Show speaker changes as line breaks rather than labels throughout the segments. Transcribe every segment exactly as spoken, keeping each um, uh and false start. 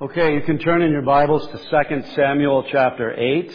Okay, you can turn in your Bibles to Second Samuel chapter eight.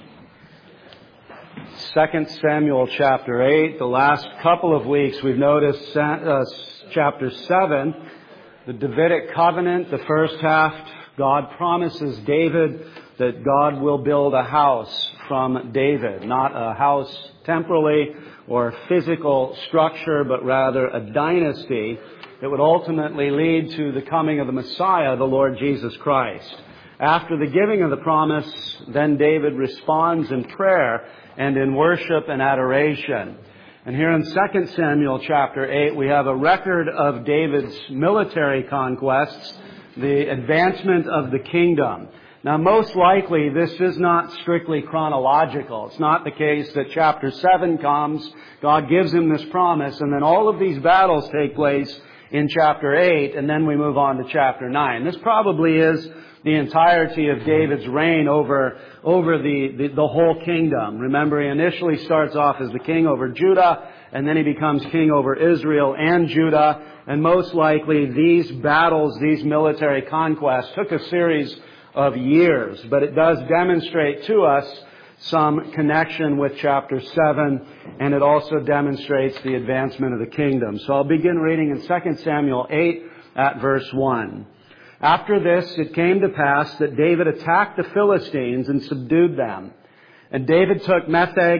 Second Samuel chapter eight. The last couple of weeks we've noticed uh, chapter seven, the Davidic covenant. The first half, God promises David that God will build a house from David. Not a house temporally or physical structure, but rather a dynasty that would ultimately lead to the coming of the Messiah, the Lord Jesus Christ. After the giving of the promise, then David responds in prayer and in worship and adoration. And here in Second Samuel chapter eight, we have a record of David's military conquests, the advancement of the kingdom. Now, most likely, this is not strictly chronological. It's not the case that chapter seven comes, God gives him this promise, and then all of these battles take place in chapter eight, and then we move on to chapter nine. This probably is the entirety of David's reign over, over the, the, the whole kingdom. Remember, he initially starts off as the king over Judah, and then he becomes king over Israel and Judah, and most likely these battles, these military conquests, took a series of years, but it does demonstrate to us some connection with chapter seven, and it also demonstrates the advancement of the kingdom. So I'll begin reading in Second Samuel eight at verse one. After this, it came to pass that David attacked the Philistines and subdued them. And David took Metheg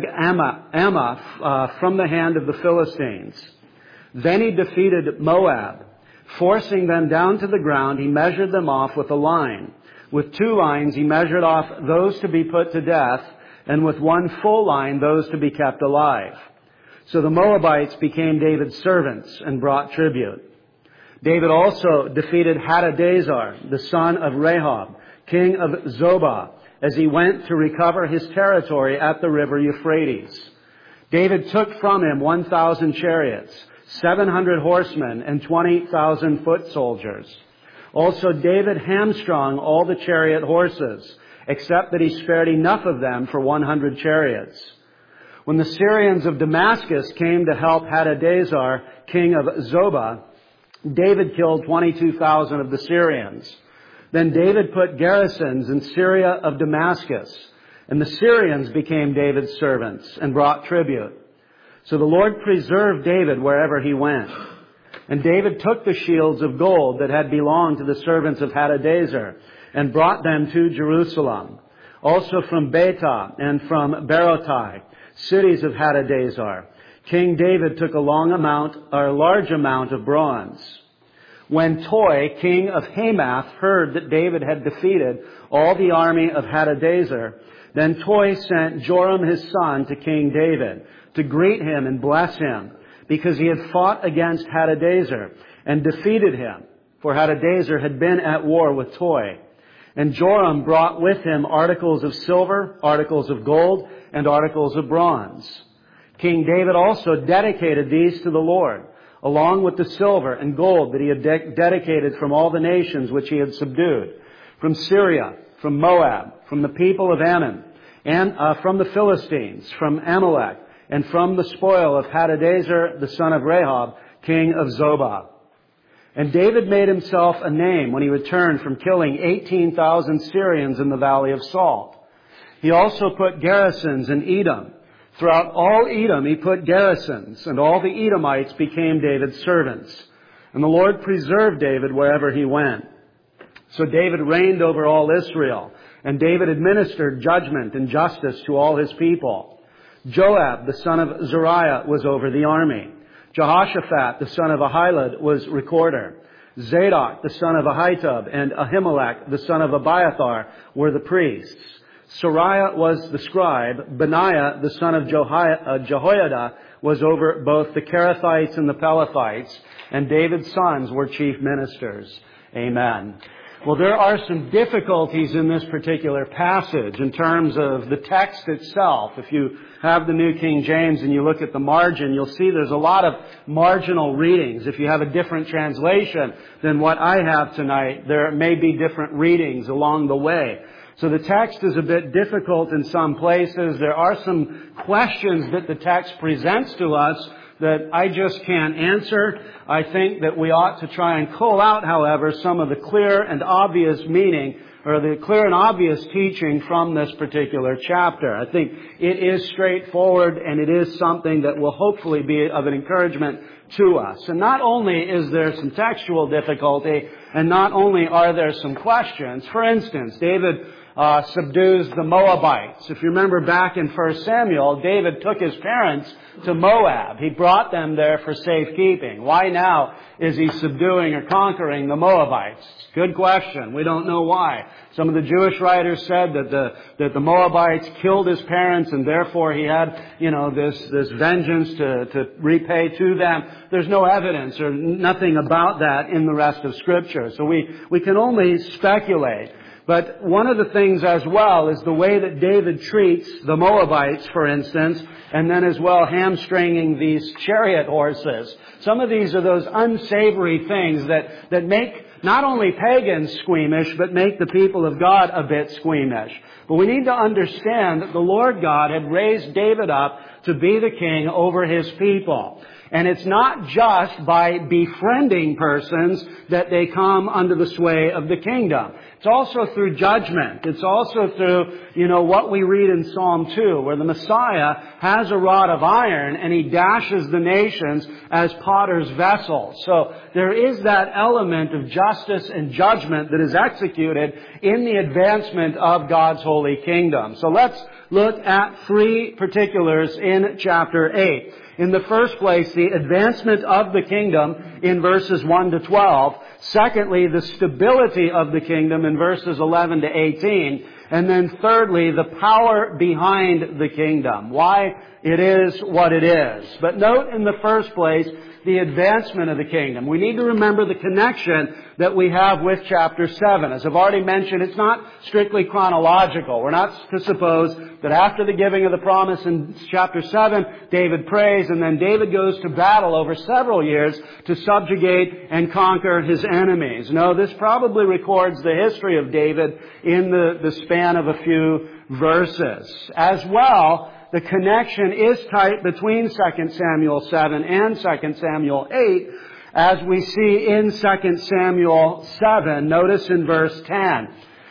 Ammah uh, from the hand of the Philistines. Then he defeated Moab. Forcing them down to the ground, he measured them off with a line. With two lines, he measured off those to be put to death, and with one full line, those to be kept alive. So the Moabites became David's servants and brought tribute. David also defeated Hadadezer, the son of Rehob, king of Zobah, as he went to recover his territory at the river Euphrates. David took from him one thousand chariots, seven hundred horsemen, and twenty thousand foot soldiers. Also David hamstrung all the chariot horses, except that he spared enough of them for one hundred chariots. When the Syrians of Damascus came to help Hadadezer, king of Zobah, David killed twenty-two thousand of the Syrians. Then David put garrisons in Syria of Damascus, and the Syrians became David's servants and brought tribute. So the Lord preserved David wherever he went. And David took the shields of gold that had belonged to the servants of Hadadezer and brought them to Jerusalem. Also from Betah and from Berotai, cities of Hadadezer, King David took a long amount, or a large amount of bronze. When Toi, king of Hamath, heard that David had defeated all the army of Hadadezer, then Toi sent Joram his son to King David to greet him and bless him, because he had fought against Hadadezer and defeated him, for Hadadezer had been at war with Toi. And Joram brought with him articles of silver, articles of gold, and articles of bronze. King David also dedicated these to the Lord, along with the silver and gold that he had de- dedicated from all the nations which he had subdued, from Syria, from Moab, from the people of Ammon, and uh, from the Philistines, from Amalek, and from the spoil of Hadadezer, the son of Rehob, king of Zobah. And David made himself a name when he returned from killing eighteen thousand Syrians in the Valley of Salt. He also put garrisons in Edom. Throughout all Edom he put garrisons, and all the Edomites became David's servants. And the Lord preserved David wherever he went. So David reigned over all Israel, and David administered judgment and justice to all his people. Joab, the son of Zeruiah, was over the army. Jehoshaphat, the son of Ahilud, was recorder. Zadok, the son of Ahitub, and Ahimelech, the son of Abiathar, were the priests. Sariah was the scribe. Benaiah, the son of Jehoiada, was over both the Kerethites and the Pelethites. And David's sons were chief ministers. Amen. Well, there are some difficulties in this particular passage in terms of the text itself. If you have the New King James and you look at the margin, you'll see there's a lot of marginal readings. If you have a different translation than what I have tonight, there may be different readings along the way. So the text is a bit difficult in some places. There are some questions that the text presents to us that I just can't answer. I think that we ought to try and cull out, however, some of the clear and obvious meaning or the clear and obvious teaching from this particular chapter. I think it is straightforward, and it is something that will hopefully be of an encouragement to us. And not only is there some textual difficulty, and not only are there some questions. For instance, David uh, subdues the Moabites. If you remember back in First Samuel, David took his parents to Moab. He brought them there for safekeeping. Why now is he subduing or conquering the Moabites? Good question. We don't know why. Some of the Jewish writers said that the that the Moabites killed his parents, and therefore he had, you know, this this vengeance to to repay to them. There's no evidence or nothing about that in the rest of Scripture. So we we can only speculate. But one of the things as well is the way that David treats the Moabites, for instance, and then as well hamstringing these chariot horses. Some of these are those unsavory things that, that make not only pagans squeamish, but make the people of God a bit squeamish. But we need to understand that the Lord God had raised David up to be the king over His people. And it's not just by befriending persons that they come under the sway of the kingdom. It's also through judgment. It's also through, you know, what we read in Psalm two, where the Messiah has a rod of iron and He dashes the nations as potter's vessels. So there is that element of justice and judgment that is executed in the advancement of God's holy kingdom. So let's look at three particulars in chapter eight. In the first place, the advancement of the kingdom in verses one to twelve. Secondly, the stability of the kingdom in verses eleven to eighteen. And then thirdly, the power behind the kingdom. Why it is what it is. But note in the first place, the advancement of the kingdom. We need to remember the connection that we have with chapter seven. As I've already mentioned, it's not strictly chronological. We're not to suppose that after the giving of the promise in chapter seven, David prays, and then David goes to battle over several years to subjugate and conquer his enemies. No, this probably records the history of David in the, the span of a few verses. As well, the connection is tight between Second Samuel seven and Second Samuel eight, as we see in Second Samuel seven. Notice in verse ten.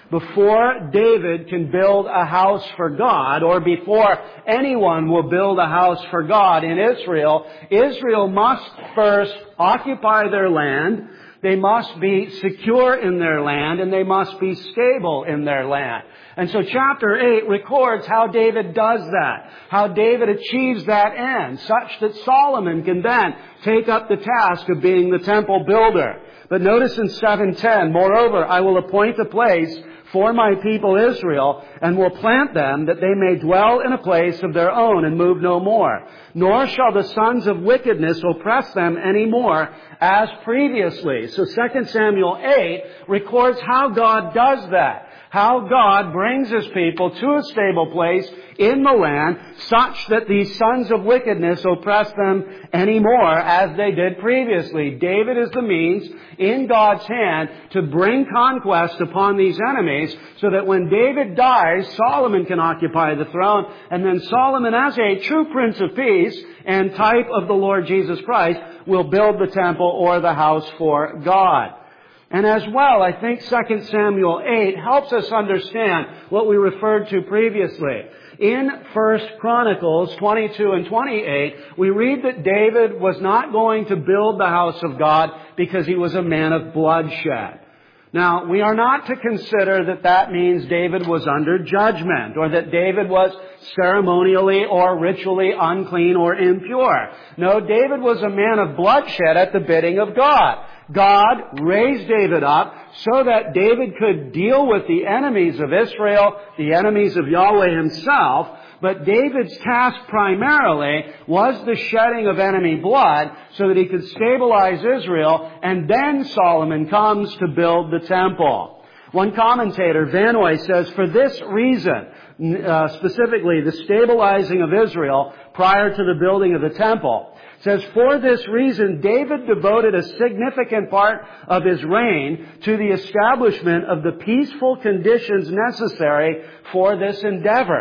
Before David can build a house for God, or before anyone will build a house for God in Israel, Israel must first occupy their land, they must be secure in their land, and they must be stable in their land. And so chapter eight records how David does that, how David achieves that end, such that Solomon can then take up the task of being the temple builder. But notice in seven ten, moreover, I will appoint a place for my people Israel, and will plant them, that they may dwell in a place of their own, and move no more. Nor shall the sons of wickedness oppress them any more, as previously. So Second Samuel eight records how God does that. How God brings His people to a stable place in the land, such that these sons of wickedness oppress them anymore as they did previously. David is the means in God's hand to bring conquest upon these enemies, so that when David dies, Solomon can occupy the throne, and then Solomon, as a true Prince of Peace and type of the Lord Jesus Christ, will build the temple or the house for God. And as well, I think Second Samuel eight helps us understand what we referred to previously. In First Chronicles twenty-two and twenty-eight, we read that David was not going to build the house of God because he was a man of bloodshed. Now, we are not to consider that that means David was under judgment, or that David was ceremonially or ritually unclean or impure. No, David was a man of bloodshed at the bidding of God. God raised David up so that David could deal with the enemies of Israel, the enemies of Yahweh Himself. But David's task primarily was the shedding of enemy blood so that he could stabilize Israel, and then Solomon comes to build the temple. One commentator, Vanoy, says, for this reason, uh, specifically the stabilizing of Israel prior to the building of the temple, says, for this reason, David devoted a significant part of his reign to the establishment of the peaceful conditions necessary for this endeavor.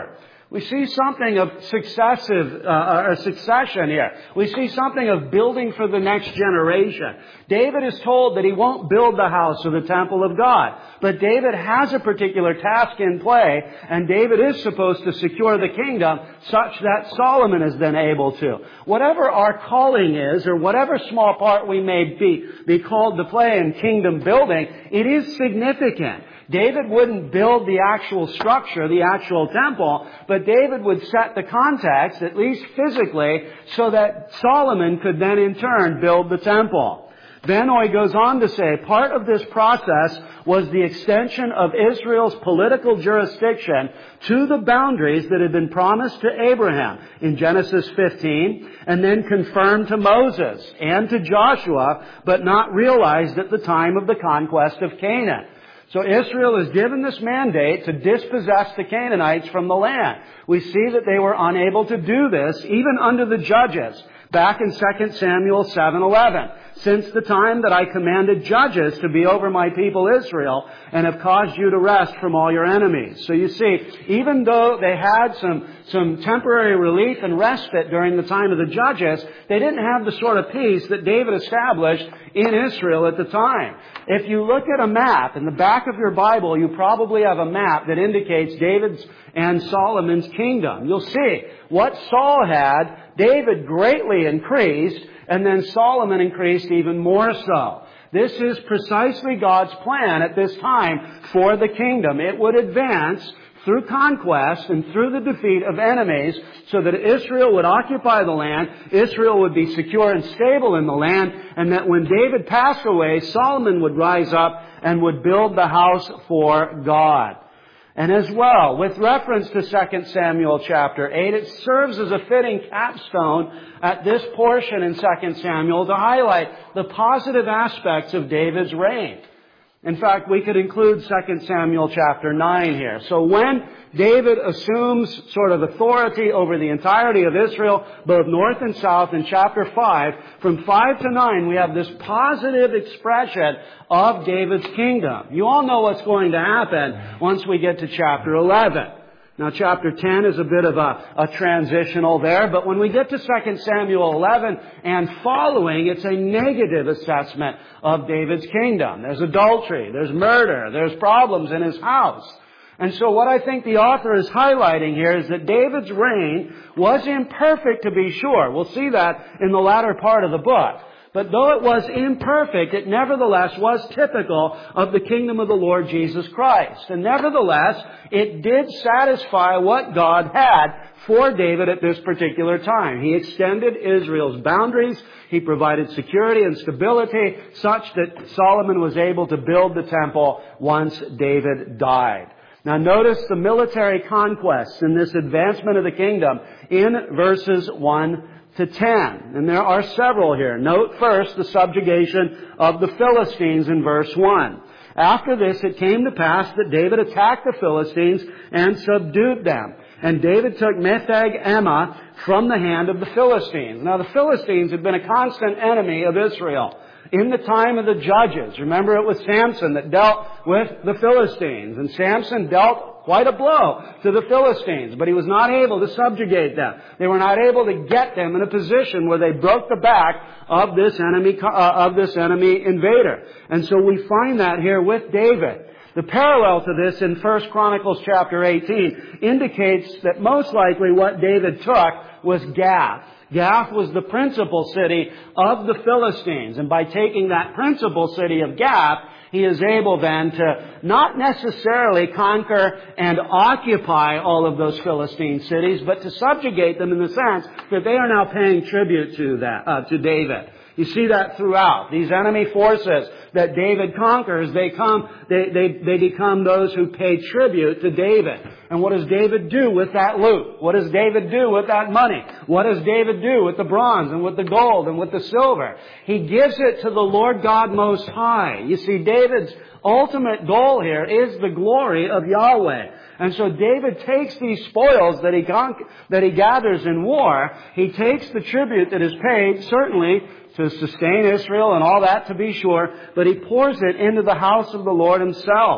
We see something of successive, uh, or succession here. We see something of building for the next generation. David is told that he won't build the house or the temple of God. But David has a particular task in play, and David is supposed to secure the kingdom such that Solomon is then able to. Whatever our calling is, or whatever small part we may be, be called to play in kingdom building, it is significant. David wouldn't build the actual structure, the actual temple, but David would set the context, at least physically, so that Solomon could then in turn build the temple. Then he goes on to say, part of this process was the extension of Israel's political jurisdiction to the boundaries that had been promised to Abraham in Genesis fifteen, and then confirmed to Moses and to Joshua, but not realized at the time of the conquest of Canaan. So Israel is given this mandate to dispossess the Canaanites from the land. We see that they were unable to do this even under the judges back in Second Samuel seven eleven. Since the time that I commanded judges to be over my people Israel and have caused you to rest from all your enemies. So you see, even though they had some, some temporary relief and respite during the time of the judges, they didn't have the sort of peace that David established in Israel at the time. If you look at a map, in the back of your Bible, you probably have a map that indicates David's and Solomon's kingdom. You'll see what Saul had, David greatly increased, and then Solomon increased even more so. This is precisely God's plan at this time for the kingdom. It would advance through conquest and through the defeat of enemies so that Israel would occupy the land, Israel would be secure and stable in the land, and that when David passed away, Solomon would rise up and would build the house for God. And as well, with reference to Second Samuel chapter eight, it serves as a fitting capstone at this portion in Second Samuel to highlight the positive aspects of David's reign. In fact, we could include Second Samuel chapter nine here. So when David assumes sort of authority over the entirety of Israel, both north and south, in chapter five, from five to nine, we have this positive expression of David's kingdom. You all know what's going to happen once we get to chapter eleven. Now, chapter ten is a bit of a, a transitional there, but when we get to Second Samuel eleven and following, it's a negative assessment of David's kingdom. There's adultery, there's murder, there's problems in his house. And so what I think the author is highlighting here is that David's reign was imperfect, to be sure. We'll see that in the latter part of the book. But though it was imperfect, it nevertheless was typical of the kingdom of the Lord Jesus Christ. And nevertheless, it did satisfy what God had for David at this particular time. He extended Israel's boundaries. He provided security and stability such that Solomon was able to build the temple once David died. Now notice the military conquests in this advancement of the kingdom in verses one to ten. And there are several here. Note first the subjugation of the Philistines in verse one. After this, it came to pass that David attacked the Philistines and subdued them. And David took Metheg Emma from the hand of the Philistines. Now the Philistines had been a constant enemy of Israel in the time of the judges. Remember, it was Samson that dealt with the Philistines. And Samson dealt quite a blow to the Philistines, but he was not able to subjugate them. They were not able to get them in a position where they broke the back of this enemy, uh, of this enemy invader. And so we find that here with David. The parallel to this in First Chronicles chapter eighteen indicates that most likely what David took was Gath. Gath was the principal city of the Philistines. And by taking that principal city of Gath, he is able then to not necessarily conquer and occupy all of those Philistine cities, but to subjugate them in the sense that they are now paying tribute to that, uh, to David. You see that throughout. These enemy forces that David conquers, they come, they, they, they become those who pay tribute to David. And what does David do with that loot? What does David do with that money? What does David do with the bronze and with the gold and with the silver? He gives it to the Lord God Most High. You see, David's ultimate goal here is the glory of Yahweh. And so David takes these spoils that he, con- that he gathers in war. He takes the tribute that is paid, certainly, to sustain Israel and all that, to be sure, but he pours it into the house of the Lord himself.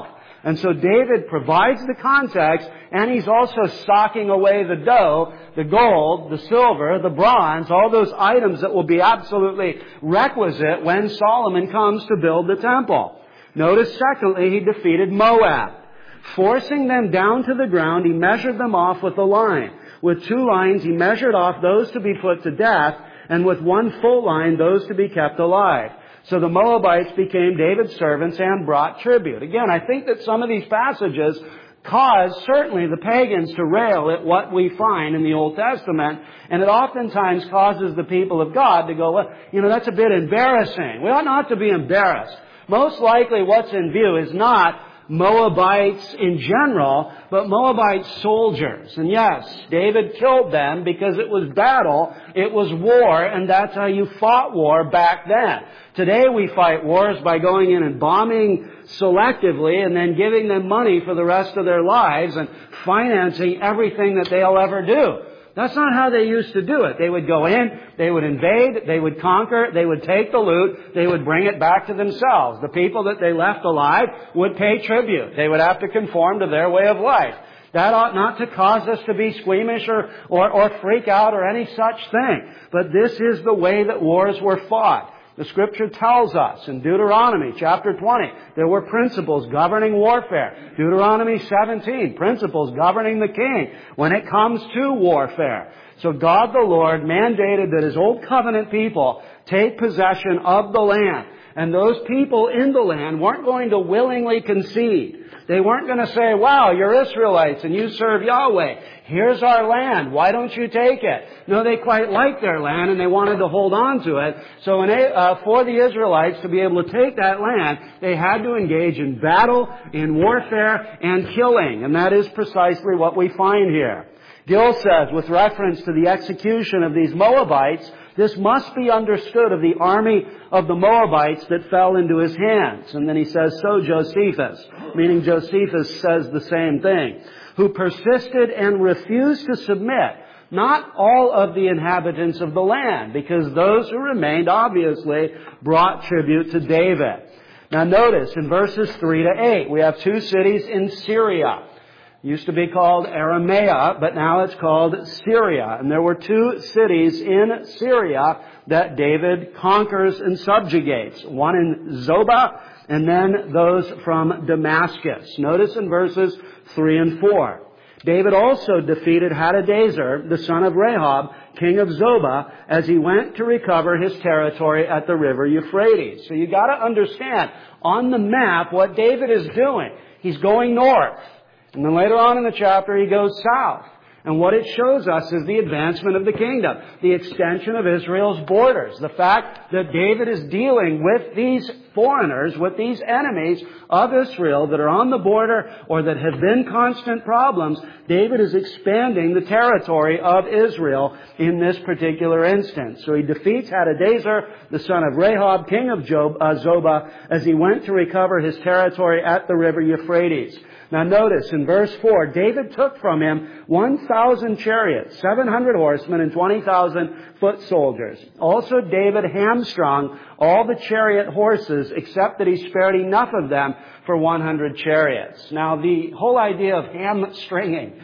And so David provides the context, and he's also stocking away the dough, the gold, the silver, the bronze, all those items that will be absolutely requisite when Solomon comes to build the temple. Notice, secondly, he defeated Moab. Forcing them down to the ground, he measured them off with a line. With two lines, he measured off those to be put to death, and with one full line, those to be kept alive. So the Moabites became David's servants and brought tribute. Again, I think that some of these passages cause certainly the pagans to rail at what we find in the Old Testament, and it oftentimes causes the people of God to go, well, you know, that's a bit embarrassing. We ought not to be embarrassed. Most likely what's in view is not Moabites in general, but Moabite soldiers. And yes, David killed them because it was battle, it was war, and that's how you fought war back then. Today we fight wars by going in and bombing selectively and then giving them money for the rest of their lives and financing everything that they'll ever do. That's not how they used to do it. They would go in, they would invade, they would conquer, they would take the loot, they would bring it back to themselves. The people that they left alive would pay tribute. They would have to conform to their way of life. That ought not to cause us to be squeamish or, or, or freak out or any such thing. But this is the way that wars were fought. The Scripture tells us in Deuteronomy chapter twenty, there were principles governing warfare. Deuteronomy seventeen, principles governing the king when it comes to warfare. So God the Lord mandated that His old covenant people take possession of the land. And those people in the land weren't going to willingly concede. They weren't going to say, wow, you're Israelites and you serve Yahweh. Here's our land. Why don't you take it? No, they quite liked their land and they wanted to hold on to it. So in, uh, for the Israelites to be able to take that land, they had to engage in battle, in warfare, and killing. And that is precisely what we find here. Gill says, with reference to the execution of these Moabites, this must be understood of the army of the Moabites that fell into his hands. And then he says, so Josephus, meaning Josephus says the same thing, who persisted and refused to submit. Not all of the inhabitants of the land, because those who remained obviously brought tribute to David. Now notice in verses three to eight, we have two cities in Syria. Used to be called Aramea, but now it's called Syria. And there were two cities in Syria that David conquers and subjugates. One in Zobah, and then those from Damascus. Notice in verses three and four. David also defeated Hadadezer, the son of Rehob, king of Zobah, as he went to recover his territory at the river Euphrates. So you got to understand, on the map, what David is doing. He's going north. And then later on in the chapter, he goes south. And what it shows us is the advancement of the kingdom, the extension of Israel's borders, the fact that David is dealing with these foreigners, with these enemies of Israel that are on the border or that have been constant problems. David is expanding the territory of Israel in this particular instance. So he defeats Hadadezer, the son of Rehob, king of Job, uh, Zobah, as he went to recover his territory at the river Euphrates. Now notice in verse four, David took from him one thousand chariots, seven hundred horsemen, and twenty thousand foot soldiers. Also David hamstrung all the chariot horses, except that he spared enough of them for one hundred chariots. Now the whole idea of hamstringing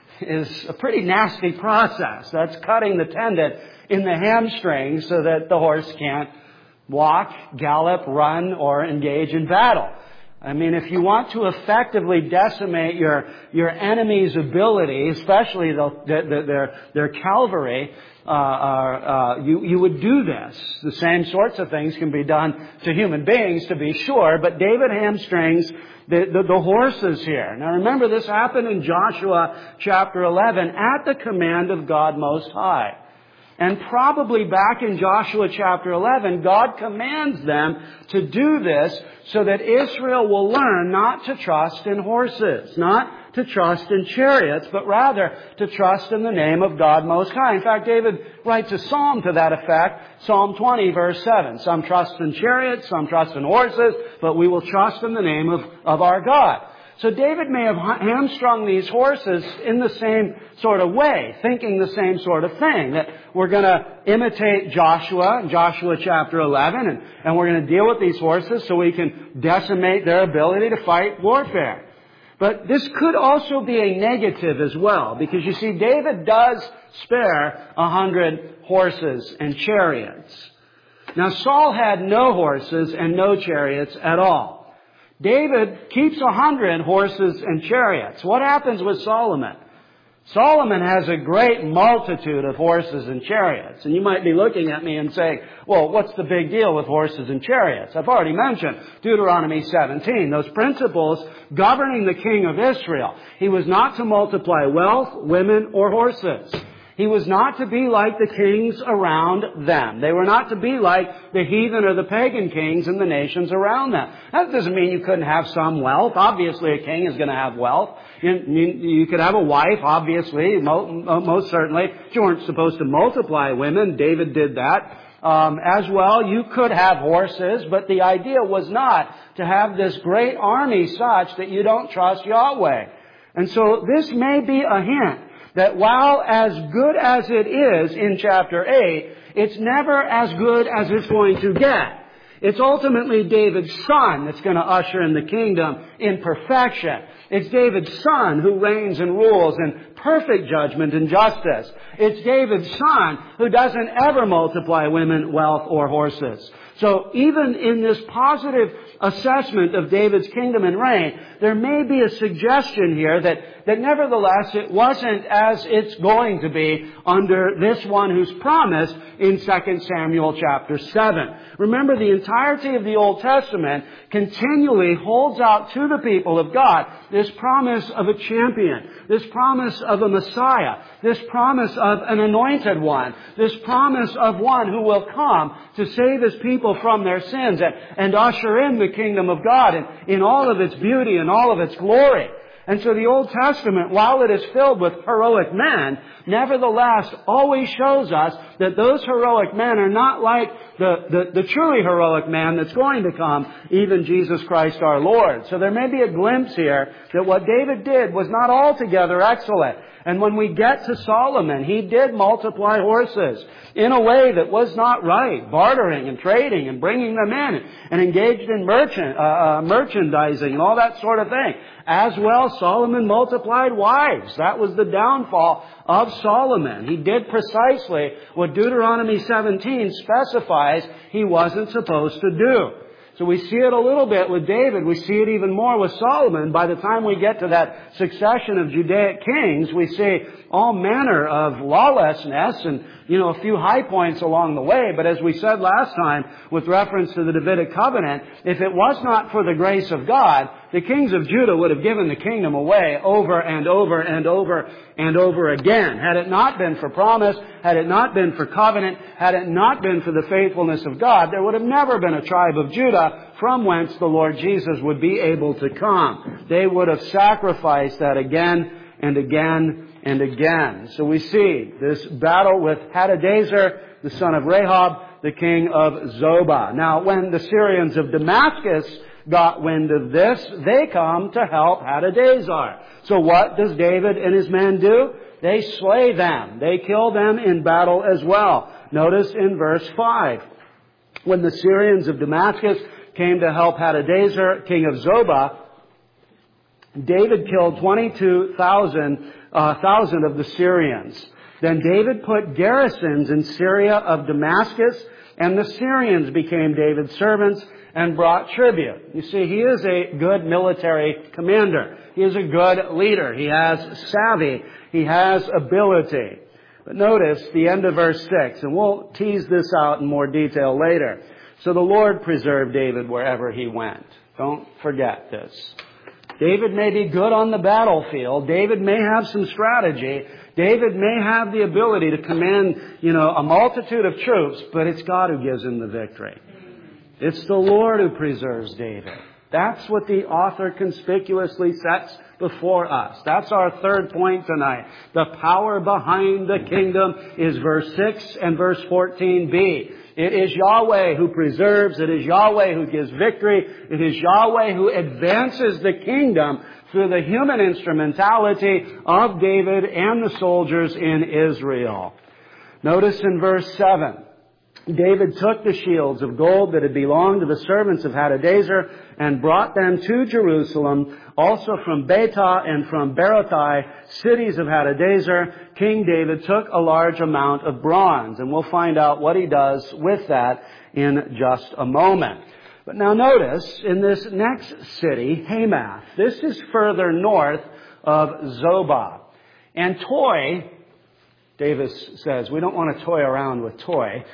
is a pretty nasty process. That's cutting the tendon in the hamstring so that the horse can't walk, gallop, run, or engage in battle. I mean, if you want to effectively decimate your your enemy's ability, especially the, the, the, their their cavalry, uh, uh, you you would do this. The same sorts of things can be done to human beings, to be sure, but David hamstrings the, the, the horses here. Now remember, this happened in Joshua chapter eleven at the command of God Most High. And probably back in Joshua chapter eleven, God commands them to do this so that Israel will learn not to trust in horses, not to trust in chariots, but rather to trust in the name of God Most High. In fact, David writes a psalm to that effect, Psalm twenty, verse seven. Some trust in chariots, some trust in horses, but we will trust in the name of, of our God. So David may have hamstrung these horses in the same sort of way, thinking the same sort of thing, that we're going to imitate Joshua in Joshua chapter eleven, and, and we're going to deal with these horses so we can decimate their ability to fight warfare. But this could also be a negative as well, because you see, David does spare a hundred horses and chariots. Now, Saul had no horses and no chariots at all. David keeps a hundred horses and chariots. What happens with Solomon? Solomon has a great multitude of horses and chariots. And you might be looking at me and saying, well, what's the big deal with horses and chariots? I've already mentioned Deuteronomy seventeen, those principles governing the king of Israel. He was not to multiply wealth, women, or horses. He was not to be like the kings around them. They were not to be like the heathen or the pagan kings in the nations around them. That doesn't mean you couldn't have some wealth. Obviously, a king is going to have wealth. You, you, you could have a wife, obviously, most certainly. You weren't supposed to multiply women. David did that. Um, as well, you could have horses, but the idea was not to have this great army such that you don't trust Yahweh. And so this may be a hint that while as good as it is in chapter eight, it's never as good as it's going to get. It's ultimately David's son that's going to usher in the kingdom in perfection. It's David's son who reigns and rules in perfect judgment and justice. It's David's son who doesn't ever multiply women, wealth, or horses. So even in this positive assessment of David's kingdom and reign, there may be a suggestion here that, that nevertheless it wasn't as it's going to be under this one who's promised in Second Samuel chapter seven. Remember, the entirety of the Old Testament continually holds out to the people of God this promise of a champion, this promise of a Messiah, this promise of an anointed one, this promise of one who will come to save His people from their sins and, and usher in the kingdom of God in, in all of its beauty and all of its glory. And so the Old Testament, while it is filled with heroic men, nevertheless always shows us that those heroic men are not like the, the, the truly heroic man that's going to come, even Jesus Christ our Lord. So there may be a glimpse here that what David did was not altogether excellent. And when we get to Solomon, he did multiply horses in a way that was not right, bartering and trading and bringing them in and engaged in merchant, uh, uh, merchandising and all that sort of thing. As well, Solomon multiplied wives. That was the downfall of Solomon. He did precisely what Deuteronomy seventeen specifies he wasn't supposed to do. So we see it a little bit with David. We see it even more with Solomon. By the time we get to that succession of Judaic kings, we see all manner of lawlessness and, you know, a few high points along the way. But as we said last time, with reference to the Davidic covenant, if it was not for the grace of God, the kings of Judah would have given the kingdom away over and over and over and over again. Had it not been for promise, had it not been for covenant, had it not been for the faithfulness of God, there would have never been a tribe of Judah from whence the Lord Jesus would be able to come. They would have sacrificed that again and again and again. So we see this battle with Hadadezer, the son of Rehob, the king of Zobah. Now, when the Syrians of Damascus got wind of this, they come to help Hadadezer. So what does David and his men do? They slay them. They kill them in battle as well. Notice in verse five. When the Syrians of Damascus came to help Hadadezer, king of Zobah, David killed twenty-two thousand uh, thousand of the Syrians. Then David put garrisons in Syria of Damascus, and the Syrians became David's servants and brought tribute. You see, he is a good military commander. He is a good leader. He has savvy. He has ability. But notice the end of verse six, and we'll tease this out in more detail later. So the Lord preserved David wherever he went. Don't forget this. David may be good on the battlefield. David may have some strategy. David may have the ability to command, you know, a multitude of troops, but it's God who gives him the victory. It's the Lord who preserves David. That's what the author conspicuously sets before us. That's our third point tonight. The power behind the kingdom is verse six and verse fourteen b. It is Yahweh who preserves. It is Yahweh who gives victory. It is Yahweh who advances the kingdom through the human instrumentality of David and the soldiers in Israel. Notice in verse seven, David took the shields of gold that had belonged to the servants of Hadadezer and brought them to Jerusalem. Also from Betah and from Berothai, cities of Hadadezer, King David took a large amount of bronze. And we'll find out what he does with that in just a moment. But now notice, in this next city, Hamath, this is further north of Zobah. And Toy, Davis says, we don't want to toy around with Toy.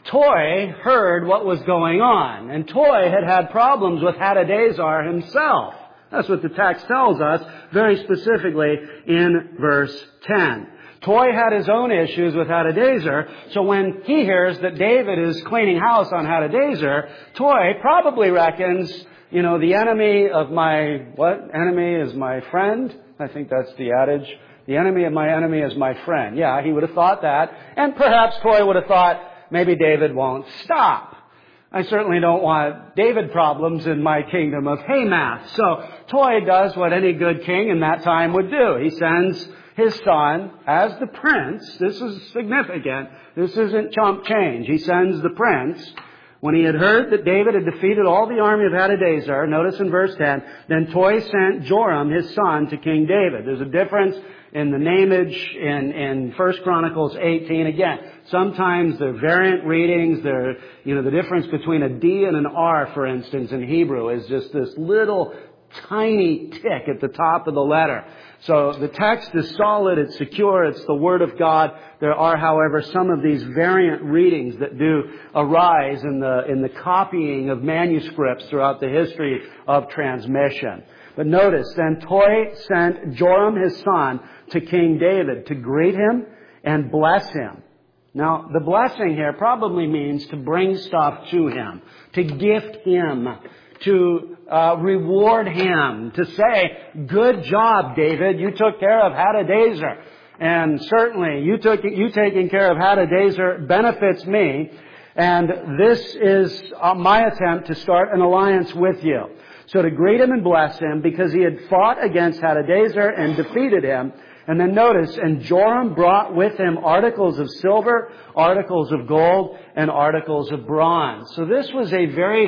Toy heard what was going on, and Toy had had problems with Hadadezer himself. That's what the text tells us very specifically in verse ten. Toy had his own issues with Hadadezer, so when he hears that David is cleaning house on Hadadezer, Toy probably reckons, you know, the enemy of my, what? Enemy is my friend? I think that's the adage. The enemy of my enemy is my friend. Yeah, he would have thought that, and perhaps Toy would have thought, maybe David won't stop. I certainly don't want David problems in my kingdom of Hamath. So Toy does what any good king in that time would do. He sends his son as the prince. This is significant. This isn't chump change. He sends the prince. When he had heard that David had defeated all the army of Hadadezer, notice in verse ten, then Toy sent Joram, his son, to King David. There's a difference in the nameage in, in First Chronicles eighteen. Again, sometimes they're variant readings. They're, you know, the difference between a D and an R, for instance, in Hebrew is just this little tiny tick at the top of the letter. So the text is solid, it's secure, it's the Word of God. There are, however, some of these variant readings that do arise in the, in the copying of manuscripts throughout the history of transmission. But notice, then Toy sent Joram his son to King David to greet him and bless him. Now, the blessing here probably means to bring stuff to him, to gift him, to uh, reward him, to say, good job, David, you took care of Hadadezer. And certainly, you took you taking care of Hadadezer benefits me. And this is uh, my attempt to start an alliance with you. So to greet him and bless him, because he had fought against Hadadezer and defeated him. And then notice, and Joram brought with him articles of silver, articles of gold, and articles of bronze. So this was a very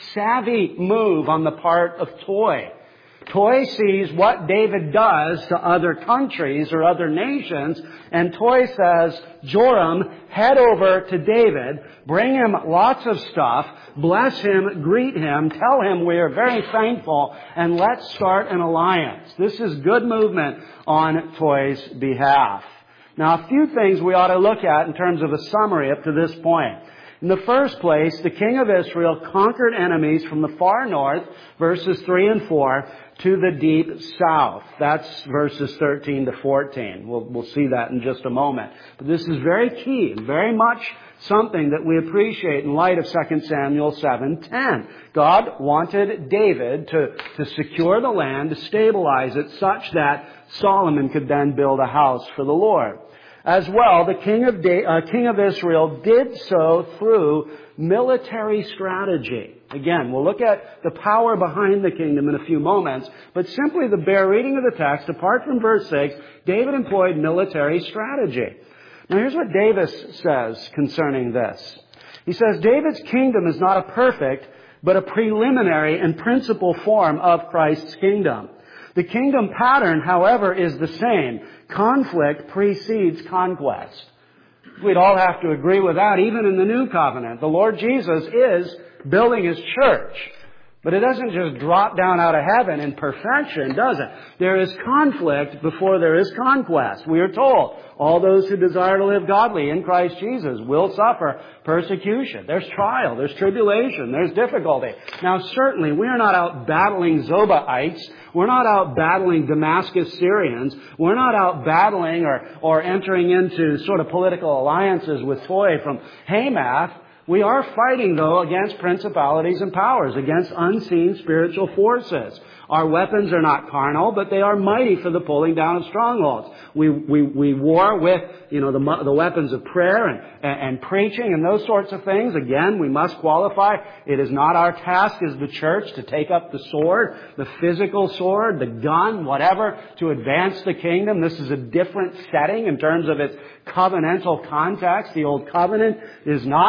savvy move on the part of Toy. Toy sees what David does to other countries or other nations, and Toy says, Joram, head over to David, bring him lots of stuff, bless him, greet him, tell him we are very thankful, and let's start an alliance. This is good movement on Toy's behalf. Now, a few things we ought to look at in terms of a summary up to this point. In the first place, the king of Israel conquered enemies from the far north, verses three and four, to the deep south. That's verses thirteen to fourteen. We'll, we'll see that in just a moment. But this is very key and very much something that we appreciate in light of Second Samuel seven ten. God wanted David to, to secure the land, to stabilize it such that Solomon could then build a house for the Lord. As well, the king of, da- uh, king of Israel did so through military strategy. Again, we'll look at the power behind the kingdom in a few moments, but simply the bare reading of the text, apart from verse six, David employed military strategy. Now here's what Davis says concerning this. He says, David's kingdom is not a perfect, but a preliminary and principal form of Christ's kingdom. The kingdom pattern, however, is the same. Conflict precedes conquest. We'd all have to agree with that, even in the New Covenant. The Lord Jesus is building His church. But it doesn't just drop down out of heaven in perfection, does it? There is conflict before there is conquest. We are told all those who desire to live godly in Christ Jesus will suffer persecution. There's trial, there's tribulation, there's difficulty. Now certainly we are not out battling Zobahites. We're not out battling Damascus Syrians. We're not out battling or, or entering into sort of political alliances with Toy from Hamath. We are fighting, though, against principalities and powers, against unseen spiritual forces. Our weapons are not carnal, but they are mighty for the pulling down of strongholds. We we we war with, you know, the the weapons of prayer and, and, and preaching and those sorts of things. Again, we must qualify. It is not our task as the church to take up the sword, the physical sword, the gun, whatever, to advance the kingdom. This is a different setting in terms of its covenantal context. The Old Covenant is not the New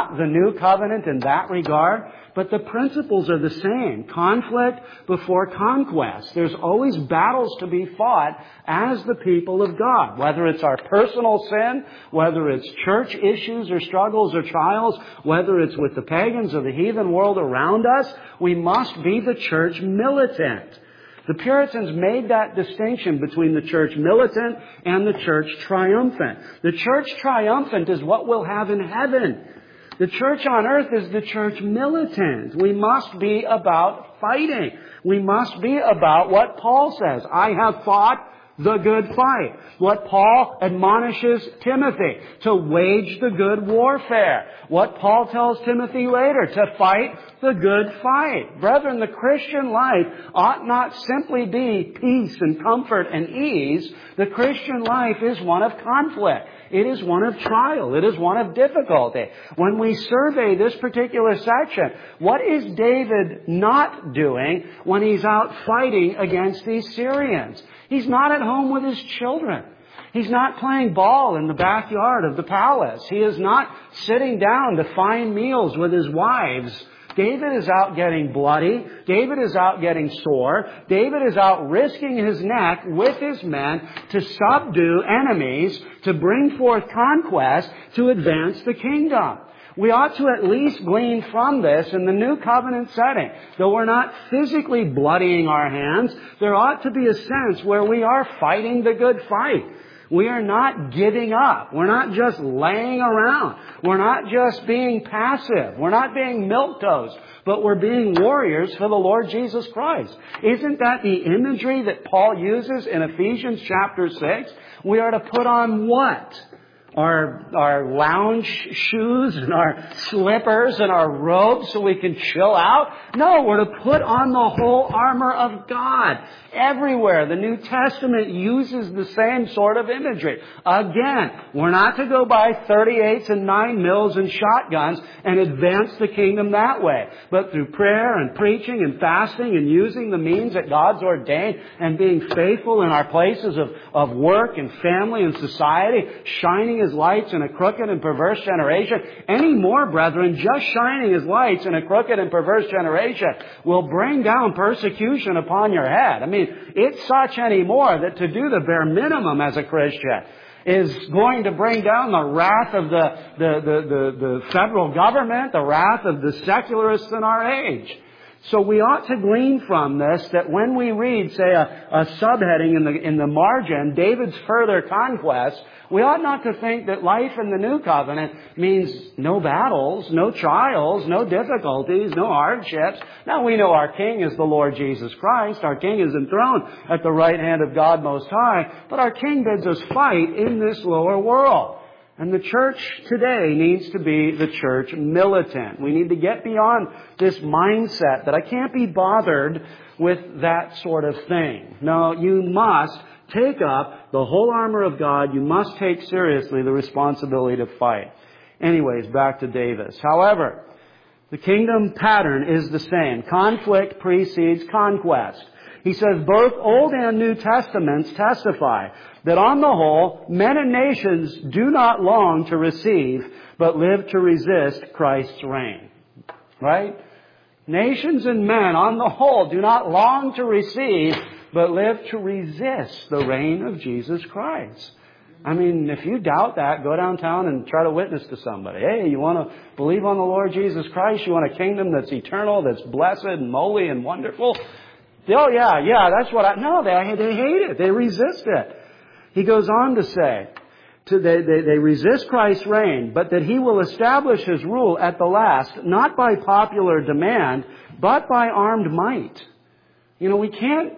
new covenant in that regard, but the principles are the same. Conflict before conquest. There's always battles to be fought as the people of God. Whether it's our personal sin, whether it's church issues or struggles or trials, whether it's with the pagans or the heathen world around us, we must be the church militant. The Puritans made that distinction between the church militant and the church triumphant. The church triumphant is what we'll have in heaven. The church on earth is the church militant. We must be about fighting. We must be about what Paul says. I have fought the good fight. What Paul admonishes Timothy, to wage the good warfare. What Paul tells Timothy later, to fight the good fight. Brethren, the Christian life ought not simply be peace and comfort and ease. The Christian life is one of conflict. It is one of trial. It is one of difficulty. When we survey this particular section, what is David not doing when he's out fighting against these Syrians? He's not at home with his children. He's not playing ball in the backyard of the palace. He is not sitting down to fine meals with his wives. David is out getting bloody. David is out getting sore. David is out risking his neck with his men to subdue enemies, to bring forth conquest, to advance the kingdom. We ought to at least glean from this in the new covenant setting. Though we're not physically bloodying our hands, there ought to be a sense where we are fighting the good fight. We are not giving up. We're not just laying around. We're not just being passive. We're not being milquetoast, but we're being warriors for the Lord Jesus Christ. Isn't that the imagery that Paul uses in Ephesians chapter six? We are to put on what? Our, our lounge shoes and our slippers and our robes so we can chill out? No, we're to put on the whole armor of God. Everywhere the New Testament uses the same sort of imagery. Again, we're not to go buy thirty-eights and nine mils and shotguns and advance the kingdom that way. But through prayer and preaching and fasting and using the means that God's ordained and being faithful in our places of, of work and family and society, shining His lights in a crooked and perverse generation. Any more, brethren, just shining His lights in a crooked and perverse generation will bring down persecution upon your head. I mean, it's such anymore that to do the bare minimum as a Christian is going to bring down the wrath of the, the, the, the, the federal government, the wrath of the secularists in our age. So we ought to glean from this that when we read, say, a, a subheading in the, in the margin, David's further conquest, we ought not to think that life in the new covenant means no battles, no trials, no difficulties, no hardships. Now we know our King is the Lord Jesus Christ. Our King is enthroned at the right hand of God Most High. But our King bids us fight in this lower world. And the church today needs to be the church militant. We need to get beyond this mindset that I can't be bothered with that sort of thing. No, you must take up the whole armor of God. You must take seriously the responsibility to fight. Anyways, back to Davis. However, the kingdom pattern is the same. Conflict precedes conquest. He says both Old and New Testaments testify that on the whole, men and nations do not long to receive, but live to resist Christ's reign. Right? Nations and men on the whole do not long to receive, but live to resist the reign of Jesus Christ. I mean, if you doubt that, go downtown and try to witness to somebody. Hey, you want to believe on the Lord Jesus Christ? You want a kingdom that's eternal, that's blessed and holy and wonderful? Oh, yeah, yeah, that's what I... No, they, they hate it. They resist it. He goes on to say, to, they, they, they resist Christ's reign, but that He will establish His rule at the last, not by popular demand, but by armed might. You know, we can't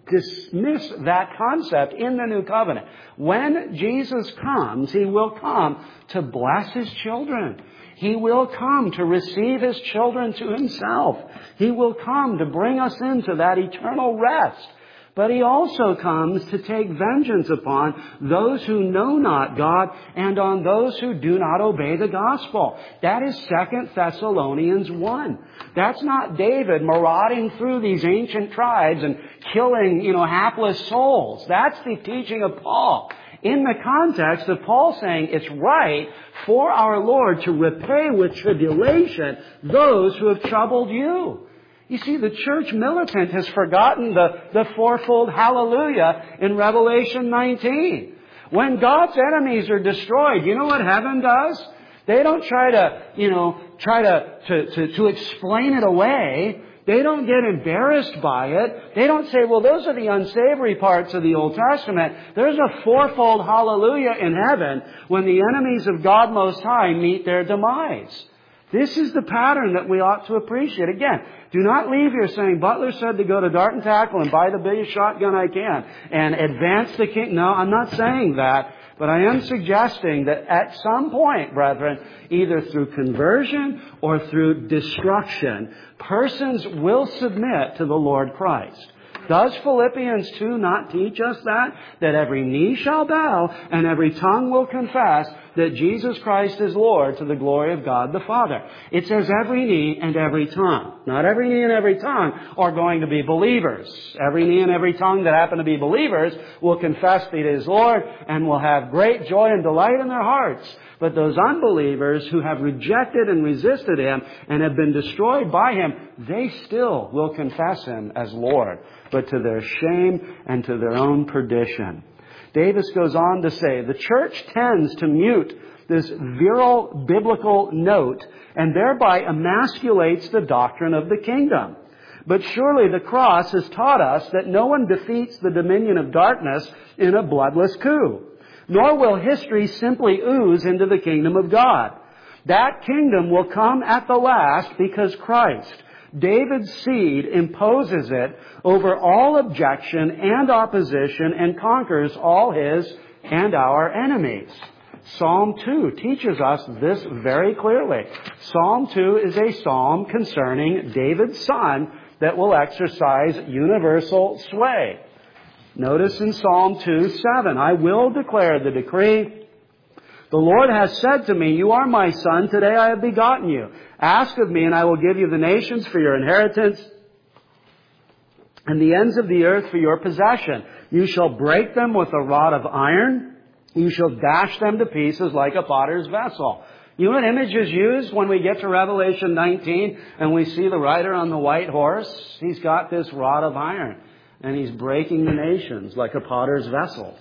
dismiss that concept in the New Covenant. When Jesus comes, He will come to bless His children. He will come to receive His children to Himself. He will come to bring us into that eternal rest. But He also comes to take vengeance upon those who know not God and on those who do not obey the gospel. That is Second Thessalonians one. That's not David marauding through these ancient tribes and killing, you know, hapless souls. That's the teaching of Paul. In the context of Paul saying it's right for our Lord to repay with tribulation those who have troubled you. You see, the church militant has forgotten the, the fourfold hallelujah in Revelation nineteen. When God's enemies are destroyed, you know what heaven does? They don't try to, you know, try to, to, to, to explain it away. They don't get embarrassed by it. They don't say, well, those are the unsavory parts of the Old Testament. There's a fourfold hallelujah in heaven when the enemies of God Most High meet their demise. This is the pattern that we ought to appreciate. Again, do not leave here saying, Butler said to go to Dart and Tackle and buy the biggest shotgun I can and advance the king. No, I'm not saying that. But I am suggesting that at some point, brethren, either through conversion or through destruction, persons will submit to the Lord Christ. Does Philippians two not teach us that? That every knee shall bow and every tongue will confess that Jesus Christ is Lord to the glory of God the Father. It says every knee and every tongue. Not every knee and every tongue are going to be believers. Every knee and every tongue that happen to be believers will confess that He is Lord and will have great joy and delight in their hearts. But those unbelievers who have rejected and resisted Him and have been destroyed by Him, they still will confess Him as Lord, but to their shame and to their own perdition. Davis goes on to say, the church tends to mute this virile biblical note and thereby emasculates the doctrine of the kingdom. But surely the cross has taught us that no one defeats the dominion of darkness in a bloodless coup. Nor will history simply ooze into the kingdom of God. That kingdom will come at the last because Christ, David's seed, imposes it over all objection and opposition and conquers all his and our enemies. Psalm two teaches us this very clearly. Psalm two is a psalm concerning David's son that will exercise universal sway. Notice in Psalm two seven, I will declare the decree. The Lord has said to me, you are my son, today I have begotten you. Ask of me and I will give you the nations for your inheritance and the ends of the earth for your possession. You shall break them with a rod of iron. You shall dash them to pieces like a potter's vessel. You know what image is used when we get to Revelation nineteen and we see the rider on the white horse? He's got this rod of iron and he's breaking the nations like a potter's vessels.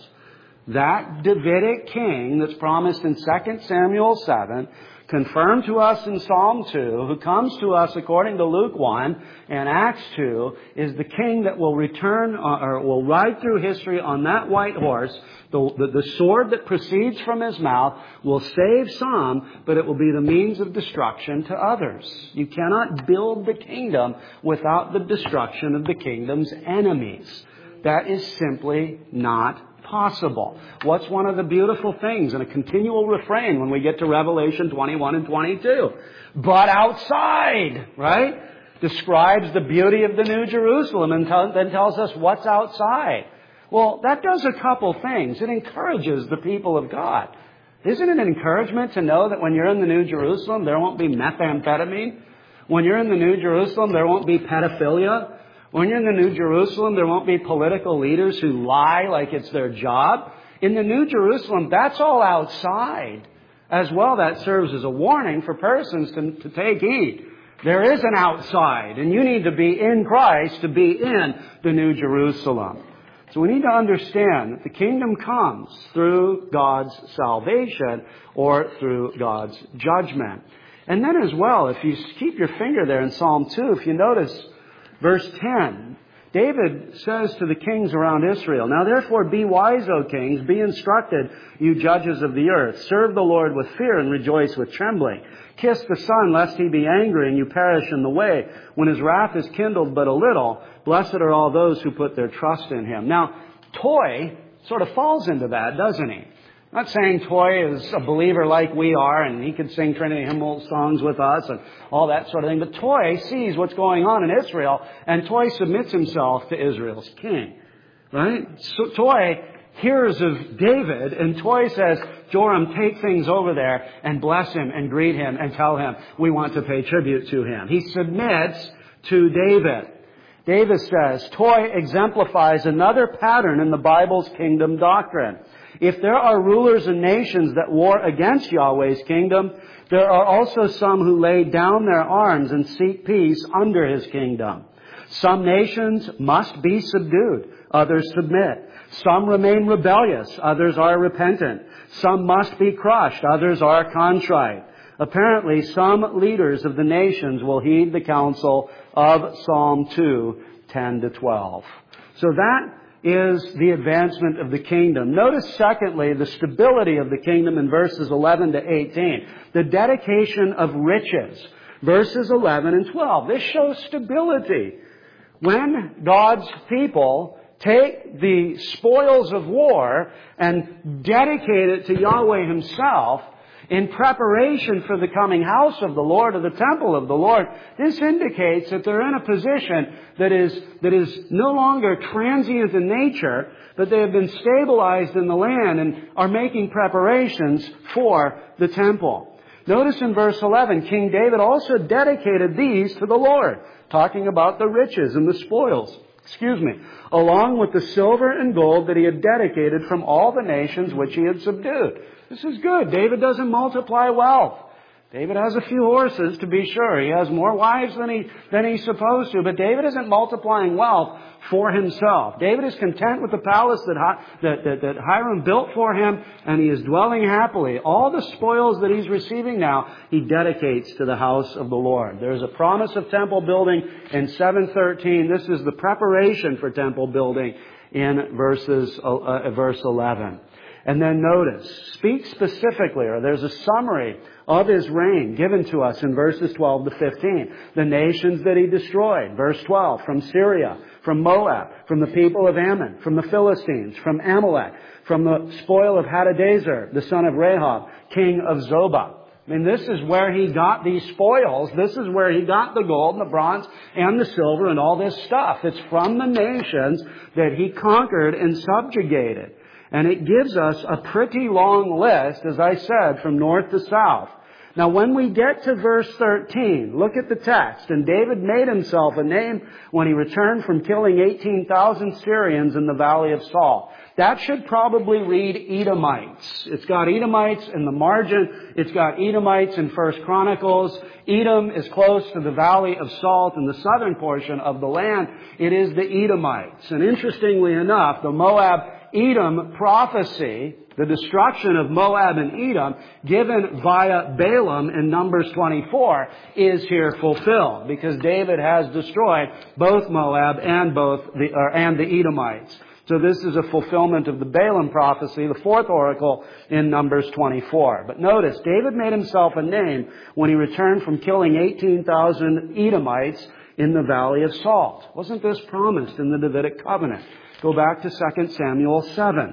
That Davidic king that's promised in Second Samuel seven, confirmed to us in Psalm two, who comes to us according to Luke one and Acts two, is the king that will return or will ride through history on that white horse. The, the, the sword that proceeds from his mouth will save some, but it will be the means of destruction to others. You cannot build the kingdom without the destruction of the kingdom's enemies. That is simply not possible. What's one of the beautiful things and a continual refrain when we get to Revelation twenty-one and twenty-two? But outside, right? Describes the beauty of the New Jerusalem and t- then tells us what's outside. Well, that does a couple things. It encourages the people of God. Isn't it an encouragement to know that when you're in the New Jerusalem, there won't be methamphetamine? When you're in the New Jerusalem, there won't be pedophilia? When you're in the New Jerusalem, there won't be political leaders who lie like it's their job. In the New Jerusalem, that's all outside. As well, that serves as a warning for persons to, to take heed. There is an outside, and you need to be in Christ to be in the New Jerusalem. So we need to understand that the kingdom comes through God's salvation or through God's judgment. And then as well, if you keep your finger there in Psalm two, if you notice verse ten, David says to the kings around Israel, now therefore be wise, O kings, be instructed, you judges of the earth. Serve the Lord with fear and rejoice with trembling. Kiss the Son, lest he be angry and you perish in the way. When his wrath is kindled but a little, blessed are all those who put their trust in him. Now, Toy sort of falls into that, doesn't he? I'm not saying Toy is a believer like we are and he could sing Trinity hymn songs with us and all that sort of thing. But Toy sees what's going on in Israel and Toy submits himself to Israel's king. Right? So Toy hears of David, and Toy says, Joram, take things over there and bless him and greet him and tell him we want to pay tribute to him. He submits to David. David says, Toy exemplifies another pattern in the Bible's kingdom doctrine. If there are rulers and nations that war against Yahweh's kingdom, there are also some who lay down their arms and seek peace under His kingdom. Some nations must be subdued. Others submit. Some remain rebellious. Others are repentant. Some must be crushed. Others are contrite. Apparently, some leaders of the nations will heed the counsel of Psalm two, ten to twelve. So that is the advancement of the kingdom. Notice, secondly, the stability of the kingdom in verses eleven to eighteen. The dedication of riches, verses eleven and twelve. This shows stability. When God's people take the spoils of war and dedicate it to Yahweh Himself in preparation for the coming house of the Lord, or the temple of the Lord, this indicates that they're in a position that is, that is no longer transient in nature, but they have been stabilized in the land and are making preparations for the temple. Notice in verse eleven, King David also dedicated these to the Lord, talking about the riches and the spoils. Excuse me, along with the silver and gold that he had dedicated from all the nations which he had subdued. This is good. David doesn't multiply wealth. David has a few horses, to be sure. He has more wives than he, than he's supposed to. But David isn't multiplying wealth for himself. David is content with the palace that, that, that, that Hiram built for him, and he is dwelling happily. All the spoils that he's receiving now, he dedicates to the house of the Lord. There's a promise of temple building in seven thirteen. This is the preparation for temple building in verses uh, verse eleven. And then notice, speak specifically, or there's a summary of his reign given to us in verses twelve to fifteen. The nations that he destroyed. Verse twelve, from Syria, from Moab, from the people of Ammon, from the Philistines, from Amalek, from the spoil of Hadadezer, the son of Rehob, king of Zobah. I mean, this is where he got these spoils. This is where he got the gold and the bronze and the silver and all this stuff. It's from the nations that he conquered and subjugated. And it gives us a pretty long list, as I said, from north to south. Now, when we get to verse thirteen, look at the text. And David made himself a name when he returned from killing eighteen thousand Syrians in the valley of Salt. That should probably read Edomites. It's got Edomites in the margin. It's got Edomites in First Chronicles. Edom is close to the valley of Salt in the southern portion of the land. It is the Edomites. And interestingly enough, the Moab Edom prophecy, the destruction of Moab and Edom, given via Balaam in Numbers twenty-four, is here fulfilled, because David has destroyed both Moab and both the or, and the Edomites. So this is a fulfillment of the Balaam prophecy, the fourth oracle in Numbers twenty-four. But notice, David made himself a name when he returned from killing eighteen thousand Edomites in the valley of Salt. Wasn't this promised in the Davidic covenant? Go back to Second Samuel seven.